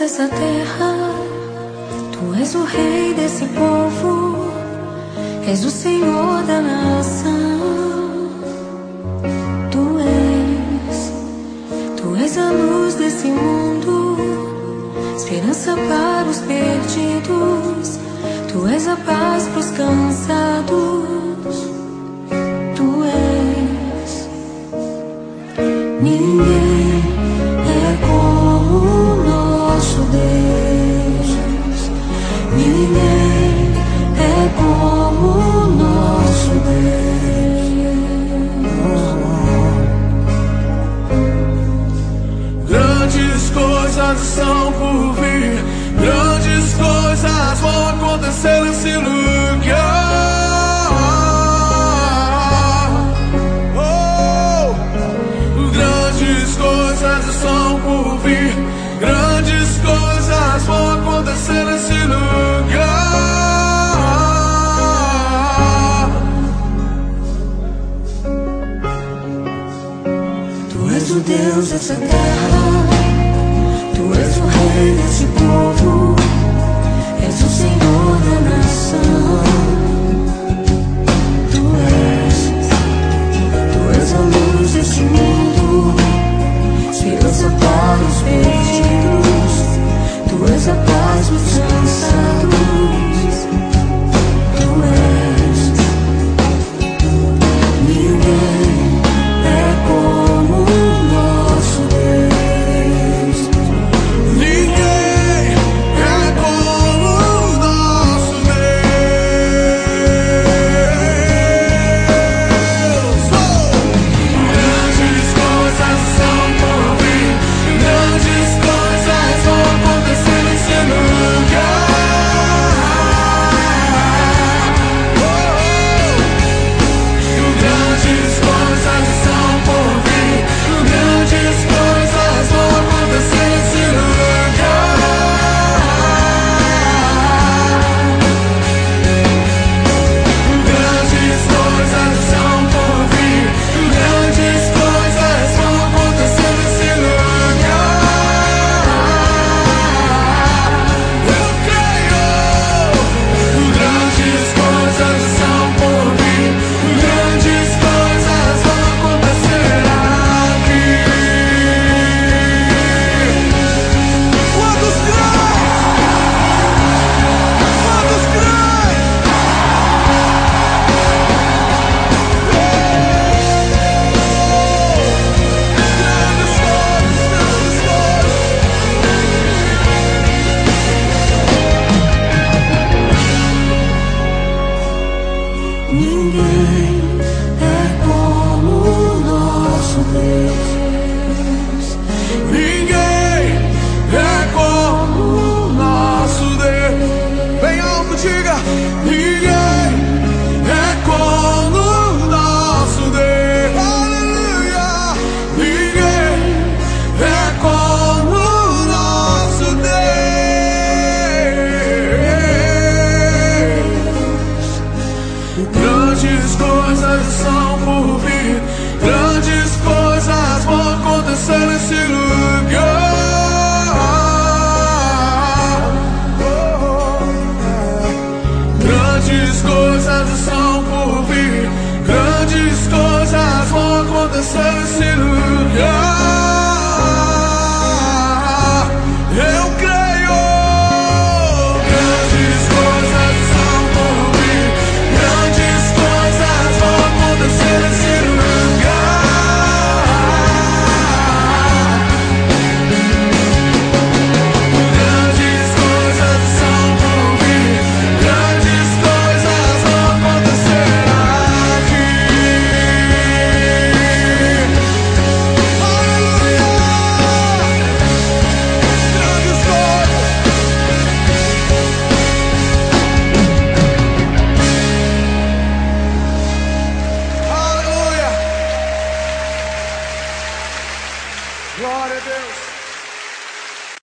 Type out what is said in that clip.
dessa terra, Tu és o rei desse povo, és o Senhor da nação. Tu és a luz desse mundo, esperança para os perdidos. Tu és a paz para os cansados. Tu és. Ninguém é como o nosso Deus. Ninguém é como o nosso Deus. Grandes coisas estão por vir, grandes coisas vão acontecer nesse lugar. Grandes coisas estão por vir, grandes coisas vão acontecer nesse lugar. Tu és o Deus dessa terra, Tu és o rei desse povo, és o Senhor da nação. Tu és a luz desse mundo, esperança para os perdidos. Tu és a paz dos cansados.